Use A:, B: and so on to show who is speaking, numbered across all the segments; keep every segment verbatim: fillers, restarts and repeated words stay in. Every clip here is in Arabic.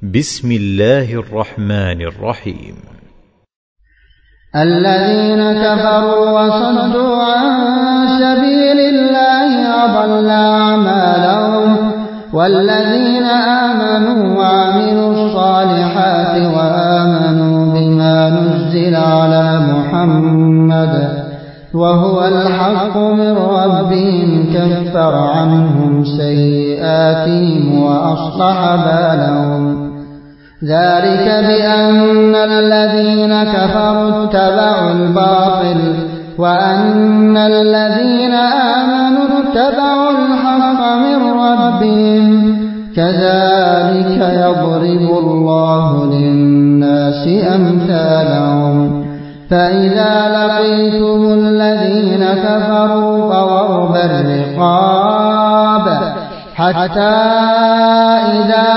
A: بسم الله الرحمن الرحيم.
B: الذين كفروا وصدوا عن سبيل الله أضل أعمالهم، والذين آمنوا وعملوا الصالحات وآمنوا بما نزل على محمد وهو الحق من ربهم كفر عنهم سيئاتهم وأصلح بالهم. ذلك بأن الذين كفروا اتبعوا الباطل وأن الذين آمنوا اتبعوا الحق من ربهم، كذلك يضرب الله للناس أمثالهم. فإذا لقيتم الذين كفروا فضرب الرقاب حتى إذا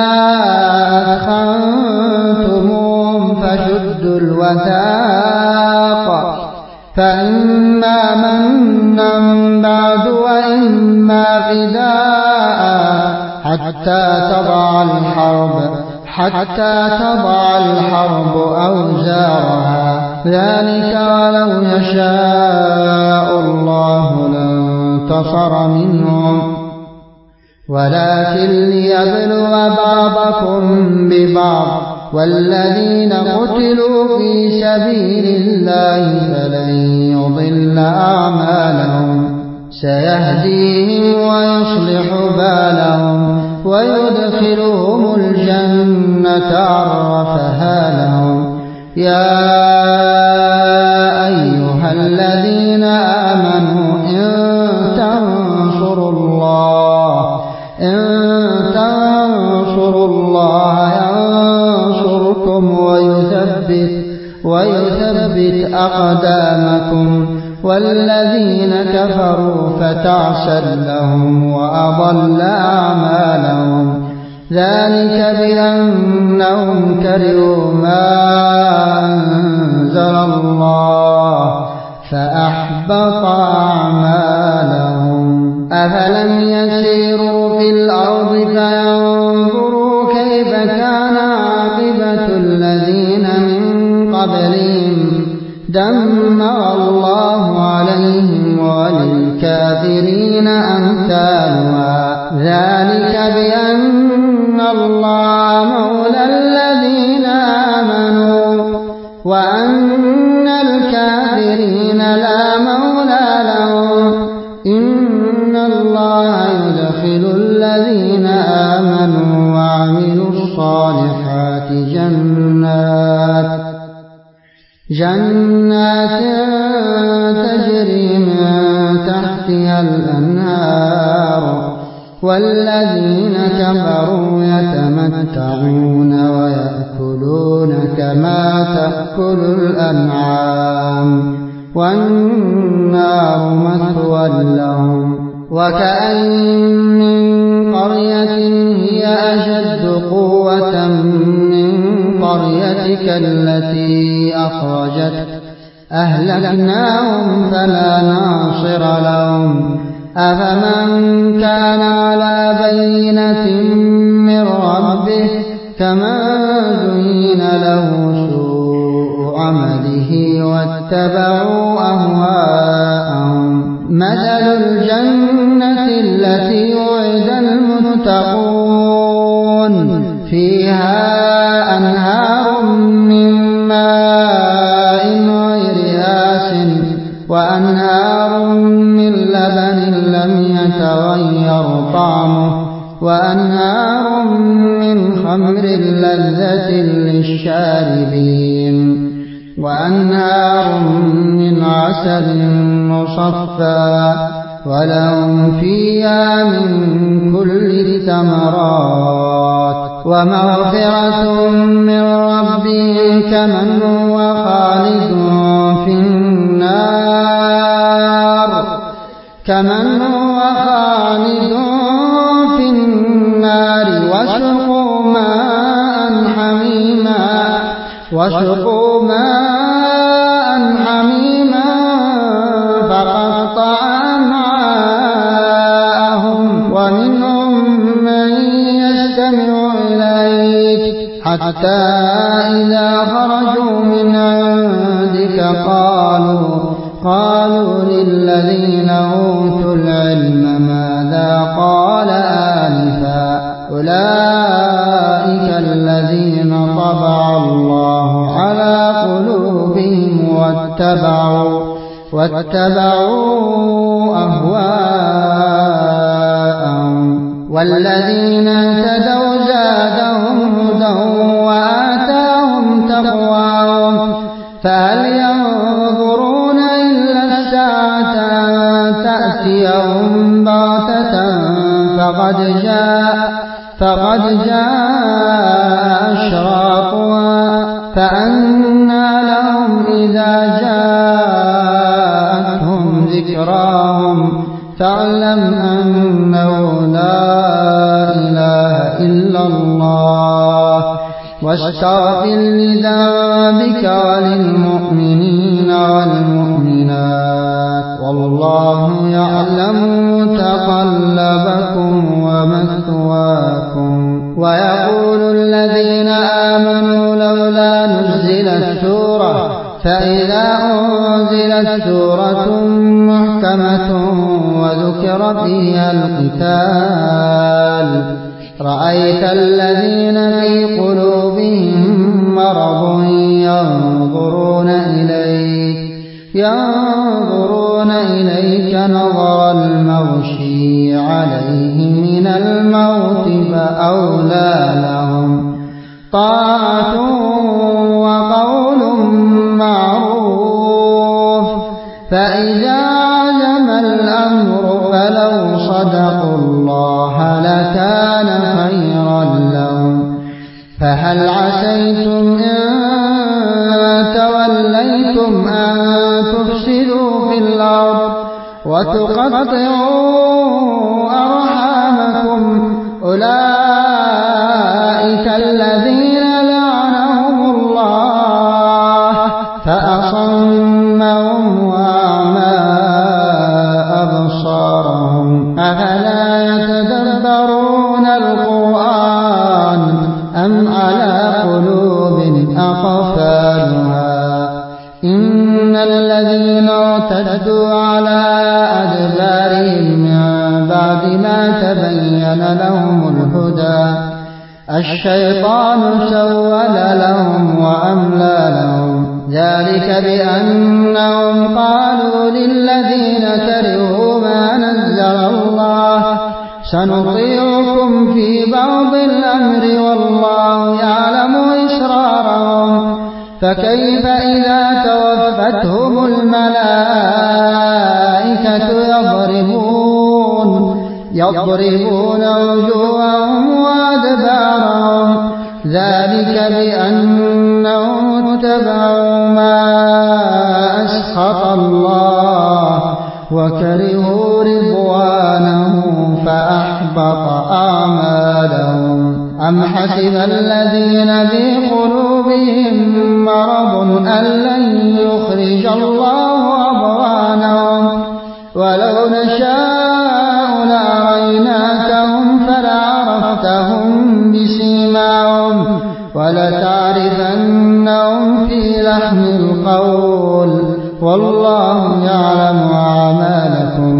B: أثخنتموهم فشدوا الوثاق، فإما منا بعد وإما فداء حتى تضع الحرب حتى تضع الحرب أوزارها. ذلك ولو يشاء الله لانتصر منهم، ولكن ليبلو بعضكم ببعض. والذين قتلوا في سبيل الله فلن يضل أعمالهم، سيهديهم ويصلح بالهم ويدخلهم الجنة عرفها لهم. يا أيها الذين آمنوا إن تنصروا الله إن تنصروا الله ينصركم ويثبت ويثبت أقدامكم. والذين كفروا فتعسا لهم وأضل أعمالهم. ذلك بأنهم كرهوا ما أنزل الله فأحبط أعمالهم. أفلم يسيروا في الأرض فينظروا كيف كان عاقبة الذين من قبلهم، دمر الله عليهم وللكافرين أمثالها. ذلك بأن الله مولى الذين آمنوا وأن الكافرين لا مولى لهم. إن الله يدخل الذين آمنوا وعملوا الصالحات جنات جنات تجري من تحتها الأنهار، والذين كفروا يتمتعون ويأكلون كما تأكل الأنعام، والنار مثوى لهم. وكأين من قرية هي أشد قوة من قريتك التي أخرجت أهلكناهم فلا ناصر لهم. أفمن كان على بينة من ربه كمن زين له سوء عمله واتبعوا أهواءهم. مثل الجنة التي وعد المتقون فيها أنهار من ماء غير آسن وأنهار من لبن لم يتغير طعمه وأنهار من خمر لذة للشاربين وأنهار من عسل مصفى ولهم فيها من كل الثمرات ومغفرة من ربهم كمن هو خالد في النار كمن هو خالد في النار وسقوا ماء حميما وسقوا ماء حميما فقطع أمعاءهم ومنهم من يستمع إليك حتى إذا خرجوا من عندك قالوا قالوا للذين أوتوا العلم ماذا قال آنفا أولئك الذين طبع الله على قلوبهم واتبعوا واتبعوا أهواءهم والذين اهتدوا زادهم هدى وآتاهم تقواهم فهل ينظرون إلا الساعة أن تأتيهم بغتة فقد جاء فقد جاء أشراطها فأنى لهم إذا جاءتهم ذكراهم فاعلم أنه لا إله إلا الله واستغفر لذنبك وللمؤمنين والمؤمنات والله يعلم متقلبكم ومثواكم ويقول الذين آمنوا لولا نزلت سورة فإذا أنزلت سورة محكمة وذكر فيها القتال رأيت الذين في قلوبهم مرض ينظرون إليك ينظرون إليك نظر المغشي عليه من الموت فأولى لهم طاعة وقول معروف فإذا عزم الأمر فلو صدقوا الله لكان خيرا لهم فهل عسيتم إن توليتم أن تفسدوا في الأرض وتقطعوا أرحامكم أولئك الذين لعنهم الله فأصمهم وأعمى أبصارهم أفلا يتدبرون القرآن أم على قلوب أقفالها إن الذين ارتدوا على أدبارهم من بعد ما تبين لهم الهدى الشيطان سول لهم وأملى لهم ذلك بأنهم قالوا للذين كرهوا ما نزل الله سنطيعكم في بعض الأمر والله يعلم إسرارهم فكيف إذا توفتهم الملائكة يضربون يضربون وجوههم وأدبارهم ذلك بأنهم اتبعوا ما أسخط الله وكرهوا رضوانه فأحبط أعمالهم أم حسب الذين في قلوبهم مرض أن لن يخرج الله أضغانهم ولو نشاء لأريناكهم فلعرفتهم بسيماهم ولتعرفنهم في لحن القول والله يعلم أعمالكم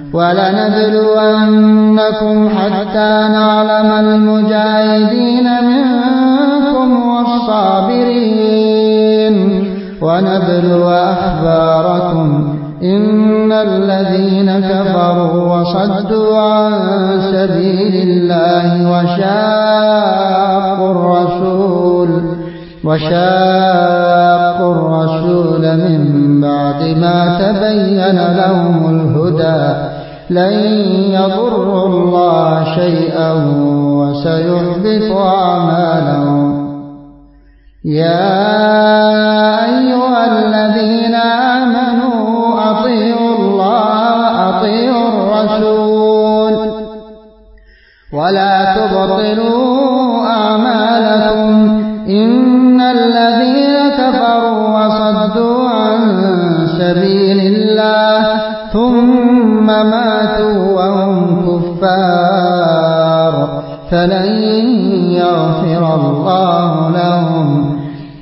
B: ولنبلونكم حتى نعلم المجاهدين منكم والصابرين ونبلو أخباركم إن الذين كفروا وصدوا عن سبيل الله وشاقوا الرسول وشاقوا الرسول من بعد ما تبين لهم الهدى لن يضروا الله شيئا وسيحبط أعمالهم يا أيها الذين آمنوا أطيعوا الله وأطيعوا الرسول ولا تبطلوا أعمالكم إن الذين كفروا وصدوا عن سبيل الله ثم ماتوا وهم كفار فلن يغفر الله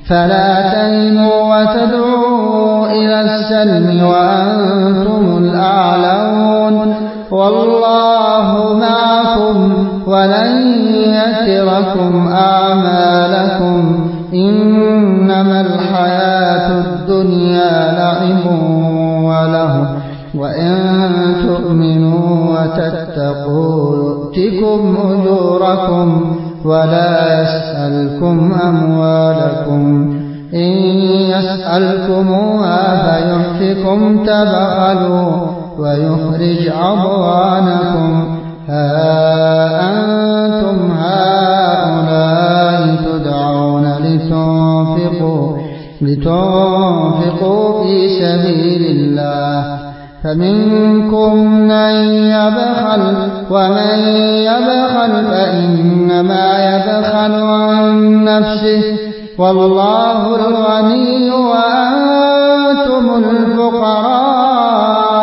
B: فلا تهنوا وتدعوا إلى السلم وأنتم الأعلون والله معكم ولن يتركم أعمالكم إنما الحياة الدنيا لعب وله وإن تؤمنوا وتتقوا يؤتكم أجوركم ولا يسألكم أموالكم إن يسألكموها فيحفكم تبخلوا ويخرج أضغانكم ها أنتم هؤلاء تدعون لتنفقوا, لتنفقوا في سبيل الله فمنكم من يبخل ومن يبخل فإنما يبخل عن نفسه والله الغني وأنتم الفقراء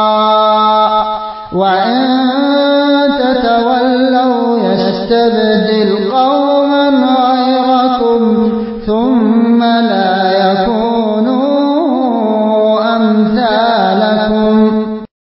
B: وإن تتولوا يستبدل قوما غيركم ثم لا يكونوا